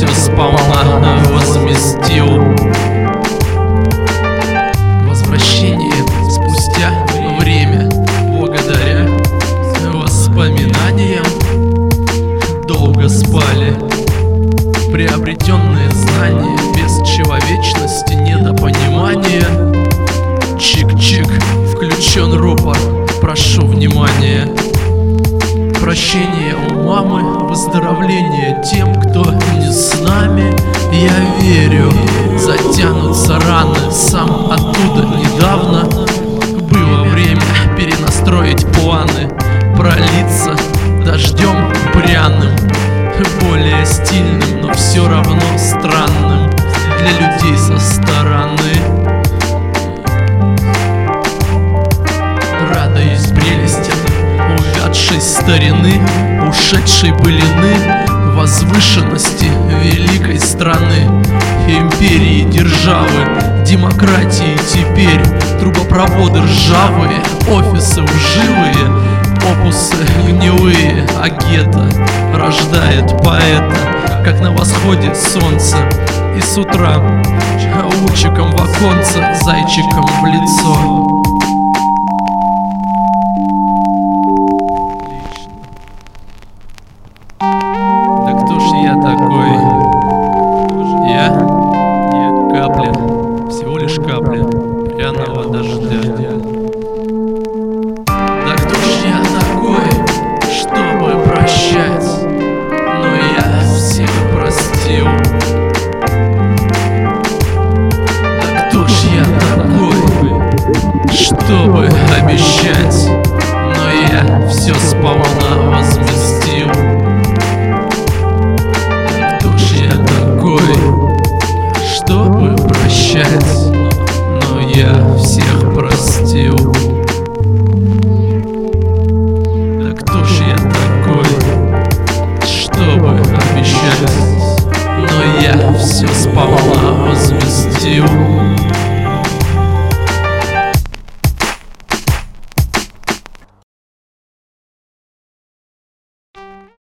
все сполна возместил. Возвращение спустя время, благодаря воспоминаниям. Долго спали приобретенные знания, без человечности, недопонимания. Чик-чик, включен рупор, прошу внимания. Прощение у мамы, выздоровление тем, кто не с нами. Я верю, затянутся раны, сам оттуда недавно. Было время перенастроить планы, пролиться дождем пряным, более стильным, но все равно странным для людей со стороны. Радуюсь прелестям увядшей старины, ушедшей былины, возвышенности великой страны, империи, державы, демократии теперь. Трубопроводы ржавые, офисы лживые, опусы гнилые, а гетто рождает поэта, как на восходе солнца. И с утра лучиком в оконце, зайчиком в лицо. Да кто ж я такой? Я капля, всего лишь капля пряного дождя. Да кто ж я такой, чтобы прощать? Но я всех простил. Да кто ж я такой, чтобы обещать? Но я все сполна возместил. Да кто ж я такой, чтобы прощать? Но я всех простил. Да кто ж я такой, чтобы обещать? Но я все сполна возместил.